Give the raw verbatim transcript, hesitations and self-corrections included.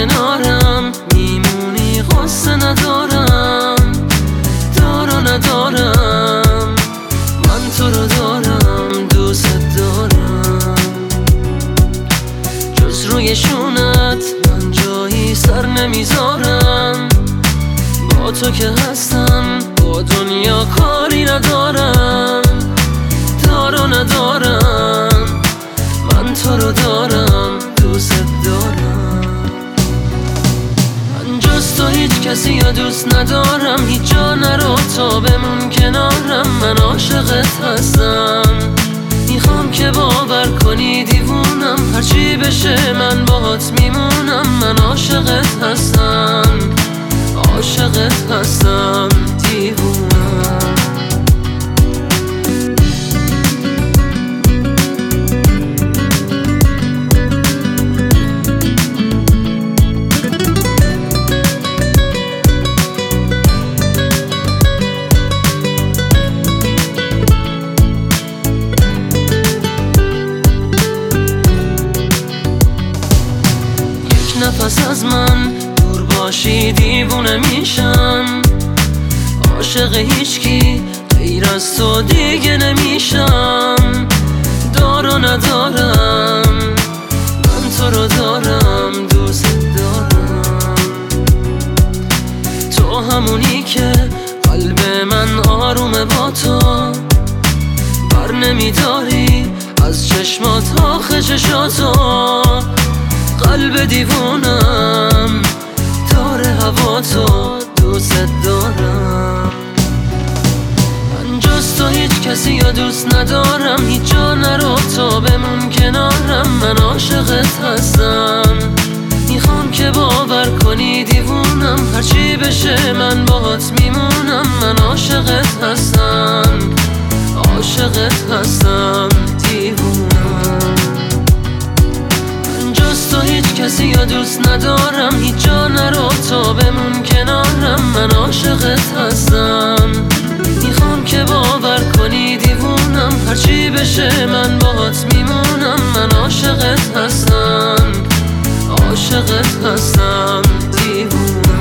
کنارم میمونی، غصه ندارم، دار و ندارم، من تو رو دارم، دوست دارم. جز روی شونت من جایی سر نمیذارم، با تو که هستم با دنیا کاری ندارم، دار و ندارم، من تو رو دارم، دوست دارم. من جز تو هیچ کسی یا دوست ندارم، هیچ جا نرو تا بمون کنارم، من عاشقت هستم، میخوام که باور کنی دیوونم، هرچی بشه من باهات میمونم، من عاشقت هستم، عاشقت هستم، دیوونم. نفس از من دور باشی دیوونه میشم، عاشق هیچکی غیر از تو دیگه نمیشم، دار و ندارم، من تو رو دارم، دوست دارم. تو همونی که قلب من آرومه با تو، بر نمیداری از چشمات آخه چشاتو، قلب دیوونم داره هوا تو، دوست دارم. من جز تو هیچ کسی یا دوست ندارم، هیچ جا نرو تا بمون کنارم، من عاشقت هستم، میخوام که باور کنی دیوونم، هرچی بشه من باهات میمونم، من عاشقت هستم، عاشقت هستم، دیوونم. تو هیچ کسی یا دوست ندارم، هیچ جا نرو تا بمون کنارم، من عاشقت هستم، میخوام که باور کنی دیوونم، هرچی بشه من باهات میمونم، من عاشقت هستم، عاشقت هستم، دیوونم.